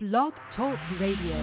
Blog Talk Radio.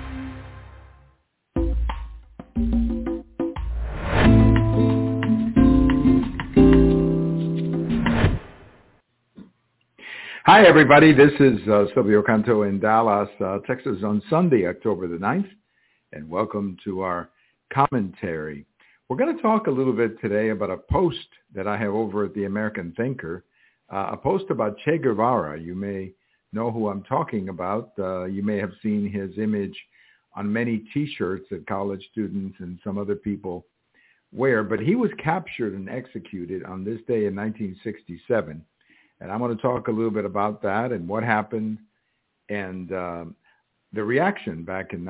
Hi, everybody. This is Silvio Canto in Dallas, Texas on Sunday, October the 9th, and welcome to our commentary. We're going to talk a little bit today about a post that I have over at the American Thinker, a post about Che Guevara. You may know who I'm talking about. You may have seen his image on many T-shirts that college students and some other people wear, but he was captured and executed on this day in 1967. And I'm going to talk a little bit about that and what happened and the reaction back in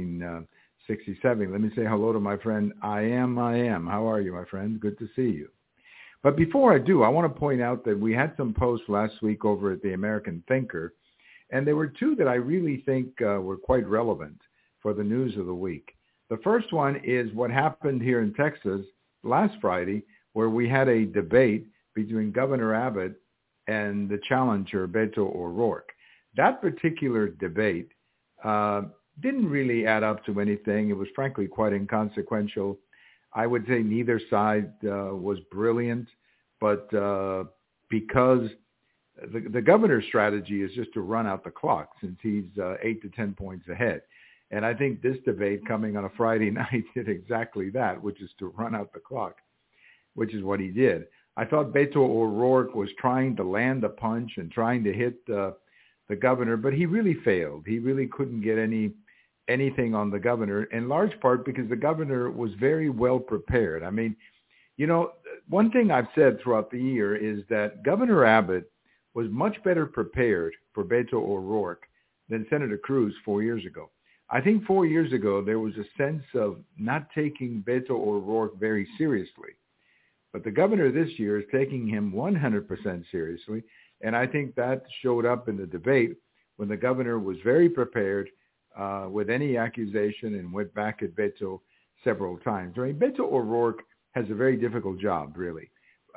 1967. Let me say hello to my friend, I am. How are you, my friend? Good to see you. But before I do, I want to point out that we had some posts last week over at the American Thinker, and there were two that I really think were quite relevant for the news of the week. The first one is what happened here in Texas last Friday, where we had a debate between Governor Abbott and the challenger, Beto O'Rourke. That particular debate didn't really add up to anything. It was frankly quite inconsequential. I would say neither side was brilliant, but because the governor's strategy is just to run out the clock since he's 8 to 10 points ahead. And I think this debate coming on a Friday night did exactly that, which is to run out the clock, which is what he did. I thought Beto O'Rourke was trying to land a punch and trying to hit the governor, but he really failed. He really couldn't get anything on the governor, in large part because the governor was very well prepared. I mean, you know, one thing I've said throughout the year is that Governor Abbott was much better prepared for Beto O'Rourke than Senator Cruz 4 years ago. I think 4 years ago there was a sense of not taking Beto O'Rourke very seriously. But the governor this year is taking him 100% seriously, and I think that showed up in the debate when the governor was very prepared with any accusation and went back at Beto several times. I mean, Beto O'Rourke has a very difficult job, really.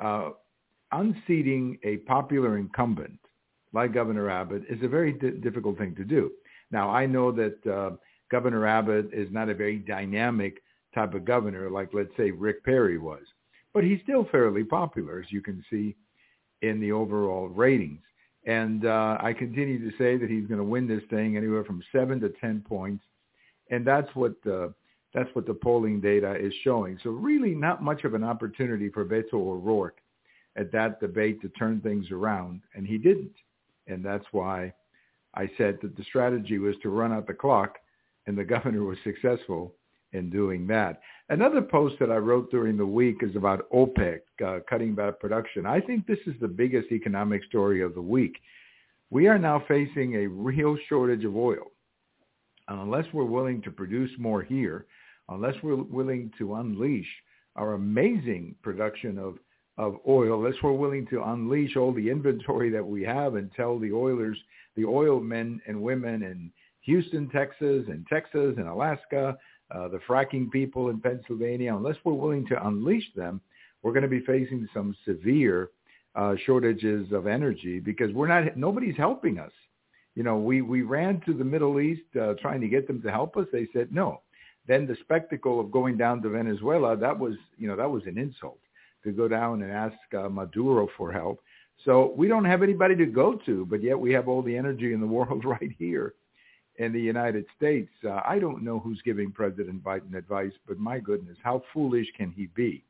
Unseating a popular incumbent like Governor Abbott is a very difficult thing to do. Now, I know that Governor Abbott is not a very dynamic type of governor like, let's say, Rick Perry was. But he's still fairly popular, as you can see in the overall ratings. And I continue to say that he's going to win this thing anywhere from 7 to 10 points. And that's what the polling data is showing. So really not much of an opportunity for Beto O'Rourke at that debate to turn things around. And he didn't. And that's why I said that the strategy was to run out the clock, and the governor was successful in doing that. Another post that I wrote during the week is about OPEC cutting back production. I think this is the biggest economic story of the week. We are now facing a real shortage of oil. And unless we're willing to produce more here, unless we're willing to unleash our amazing production of oil, unless we're willing to unleash all the inventory that we have and tell the oilers, the oil men and women in Houston, Texas and Alaska, the fracking people in Pennsylvania, unless we're willing to unleash them, we're going to be facing some severe shortages of energy because nobody's helping us. You know, we ran to the Middle East trying to get them to help us. They said no. Then the spectacle of going down to Venezuela, that was an insult to go down and ask Maduro for help. So we don't have anybody to go to, but yet we have all the energy in the world right here in the United States. I don't know who's giving President Biden advice, but my goodness, how foolish can he be?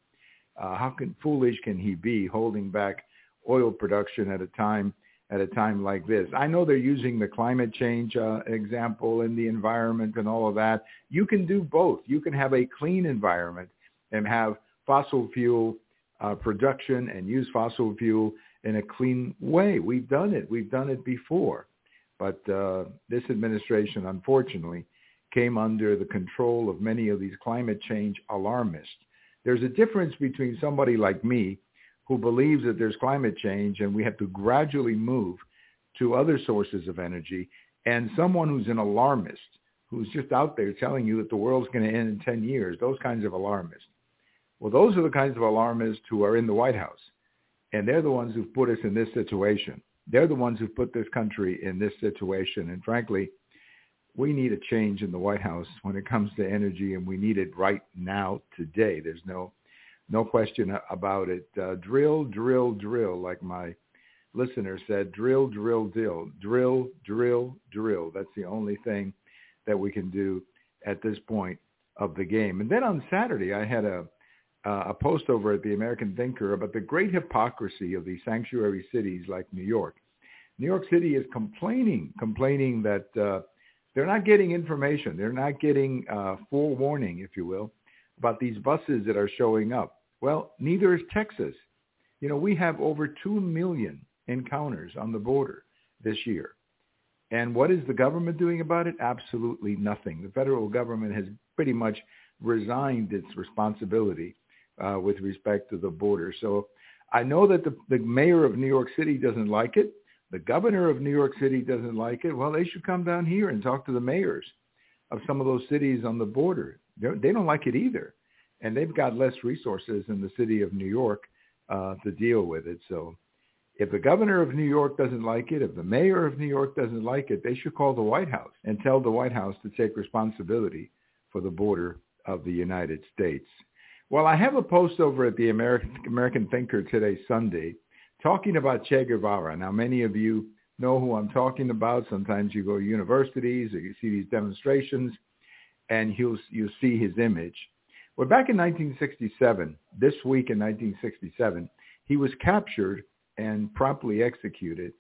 Foolish can he be holding back oil production at a time like this? I know they're using the climate change example in the environment and all of that. You can do both. You can have a clean environment and have fossil fuel production and use fossil fuel in a clean way. We've done it. We've done it before. But this administration, unfortunately, came under the control of many of these climate change alarmists. There's a difference between somebody like me who believes that there's climate change and we have to gradually move to other sources of energy, and someone who's an alarmist, who's just out there telling you that the world's going to end in 10 years, those kinds of alarmists. Well, those are the kinds of alarmists who are in the White House, and they're the ones who've put us in this situation. They're the ones who put this country in this situation. And frankly, we need a change in the White House when it comes to energy, and we need it right now, today. There's no question about it. Drill, drill, drill, like my listener said. Drill, drill, drill, drill, drill, drill. That's the only thing that we can do at this point of the game. And then on Saturday, I had a post over at the American Thinker about the great hypocrisy of these sanctuary cities like New York. New York City is complaining that they're not getting information. They're not getting forewarning, if you will, about these buses that are showing up. Well, neither is Texas. We have over 2 million encounters on the border this year. And what is the government doing about it? Absolutely nothing. The federal government has pretty much resigned its responsibility with respect to the border. So I know that the mayor of New York City doesn't like it. The governor of New York City doesn't like it. Well, they should come down here and talk to the mayors of some of those cities on the border. They don't like it either. And they've got less resources in the city of New York to deal with it. So if the governor of New York doesn't like it, if the mayor of New York doesn't like it, they should call the White House and tell the White House to take responsibility for the border of the United States. Well, I have a post over at the American Thinker today, Sunday, talking about Che Guevara. Now, many of you know who I'm talking about. Sometimes you go to universities or you see these demonstrations and you see his image. Well, back in 1967, this week in 1967, he was captured and promptly executed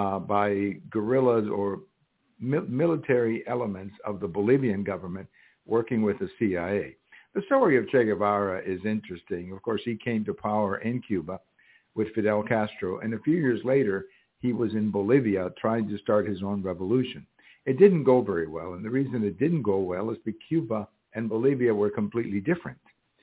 by guerrillas or military elements of the Bolivian government working with the CIA. The story of Che Guevara is interesting. Of course, he came to power in Cuba with Fidel Castro, and a few years later, he was in Bolivia trying to start his own revolution. It didn't go very well, and the reason it didn't go well is because Cuba and Bolivia were completely different.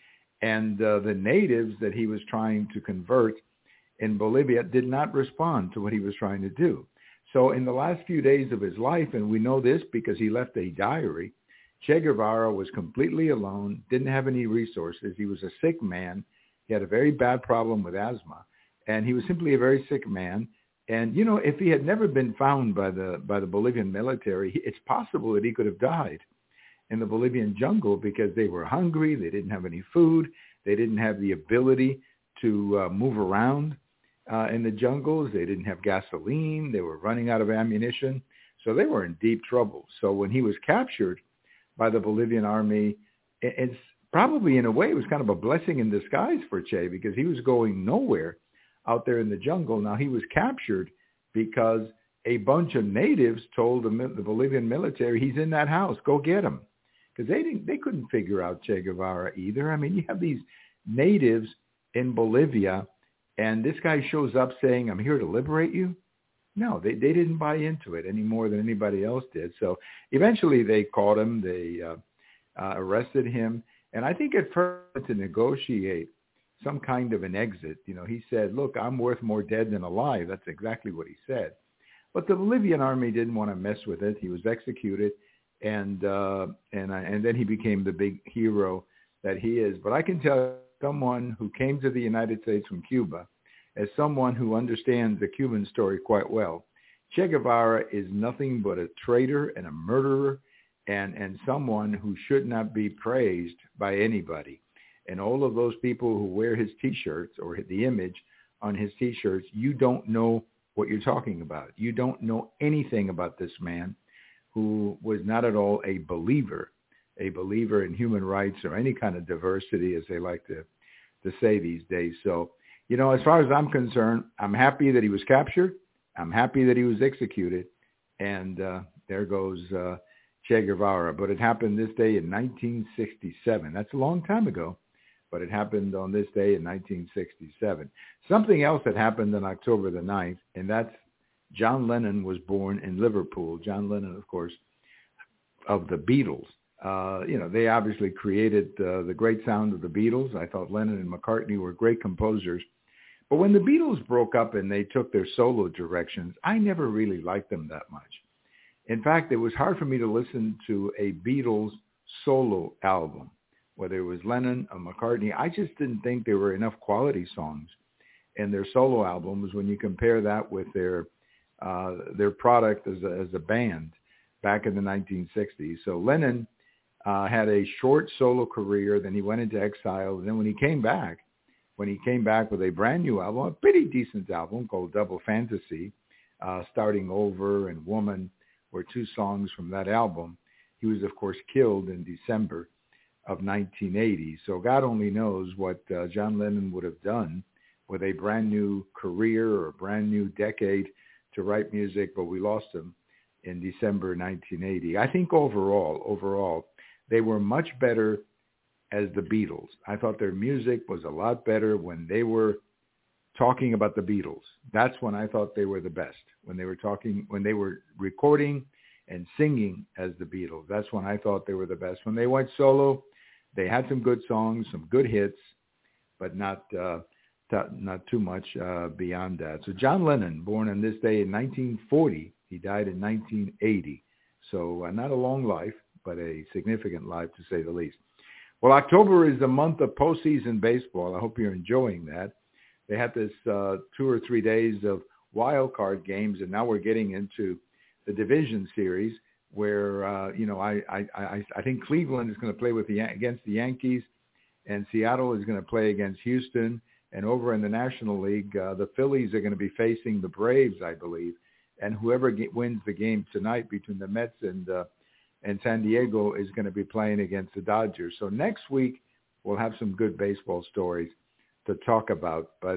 And the natives that he was trying to convert in Bolivia did not respond to what he was trying to do. So in the last few days of his life, and we know this because he left a diary, Che Guevara was completely alone, didn't have any resources. He was a sick man. He had a very bad problem with asthma, and he was simply a very sick man. And, if he had never been found by the Bolivian military, it's possible that he could have died in the Bolivian jungle because they were hungry. They didn't have any food. They didn't have the ability to move around in the jungles. They didn't have gasoline. They were running out of ammunition. So they were in deep trouble. So when he was captured by the Bolivian army, it's probably in a way it was kind of a blessing in disguise for Che because he was going nowhere out there in the jungle. Now he was captured because a bunch of natives told the Bolivian military, he's in that house, go get him. Because they couldn't figure out Che Guevara either. I mean, you have these natives in Bolivia, and this guy shows up saying, I'm here to liberate you. No, they didn't buy into it any more than anybody else did. So eventually they caught him. They arrested him. And I think at first to negotiate some kind of an exit, he said, look, I'm worth more dead than alive. That's exactly what he said. But the Bolivian army didn't want to mess with it. He was executed, and then he became the big hero that he is. But I can tell someone who came to the United States from Cuba, as someone who understands the Cuban story quite well, Che Guevara is nothing but a traitor and a murderer and someone who should not be praised by anybody. And all of those people who wear his T-shirts or the image on his T-shirts, you don't know what you're talking about. You don't know anything about this man who was not at all a believer in human rights or any kind of diversity, as they like to say these days. So, as far as I'm concerned, I'm happy that he was captured. I'm happy that he was executed. And there goes Che Guevara. But it happened this day in 1967. That's a long time ago, but it happened on this day in 1967. Something else that happened on October the 9th, and that's John Lennon was born in Liverpool. John Lennon, of course, of the Beatles. They obviously created the great sound of the Beatles. I thought Lennon and McCartney were great composers. But when the Beatles broke up and they took their solo directions, I never really liked them that much. In fact, it was hard for me to listen to a Beatles solo album, whether it was Lennon or McCartney. I just didn't think there were enough quality songs in their solo albums when you compare that with their product as a band. back in the 1960s. So Lennon had a short solo career, then he went into exile, and then when he came back with a brand new album, a pretty decent album called Double Fantasy, Starting Over and Woman were two songs from that album. He was, of course, killed in December of 1980. So God only knows what John Lennon would have done with a brand new career or a brand new decade to write music, but we lost him in December 1980. I think overall, they were much better as the Beatles. I thought their music was a lot better when they were talking about the Beatles. That's when I thought they were the best. When they were recording and singing as the Beatles. That's when I thought they were the best. When they went solo, they had some good songs, some good hits, but not too much beyond that. So John Lennon, born on this day in 1940, he died in 1980. So not a long life, but a significant life to say the least. Well, October is the month of postseason baseball. I hope you're enjoying that. They had this 2 or 3 days of wild card games, and now we're getting into the division series where, I think Cleveland is going to play against the Yankees, and Seattle is going to play against Houston. And over in the National League, the Phillies are going to be facing the Braves, I believe. And whoever wins the game tonight between the Mets and San Diego is going to be playing against the Dodgers. So next week, we'll have some good baseball stories to talk about. But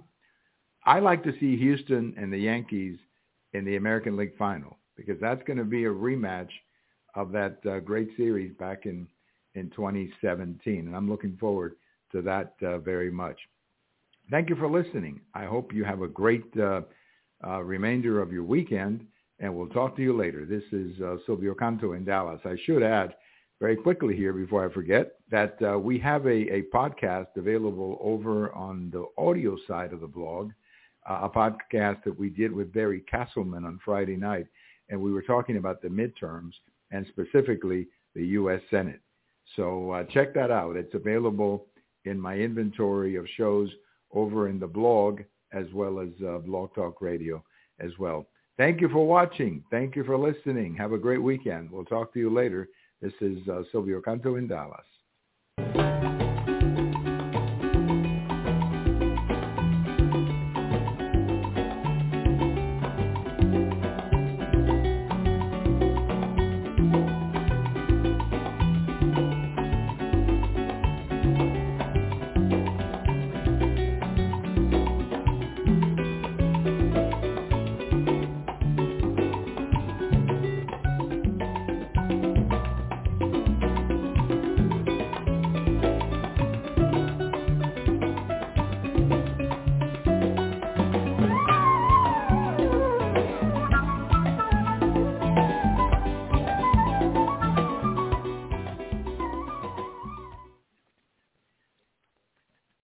I like to see Houston and the Yankees in the American League Final, because that's going to be a rematch of that great series back in 2017. And I'm looking forward to that very much. Thank you for listening. I hope you have a great remainder of your weekend, and we'll talk to you later. This is Silvio Canto in Dallas. I should add very quickly here before I forget that we have a podcast available over on the audio side of the blog, a podcast that we did with Barry Castleman on Friday night, and we were talking about the midterms and specifically the U.S. Senate. So check that out. It's available in my inventory of shows over in the blog as well as Blog Talk Radio as well. Thank you for watching. Thank you for listening. Have a great weekend. We'll talk to you later. This is Silvio Canto in Dallas.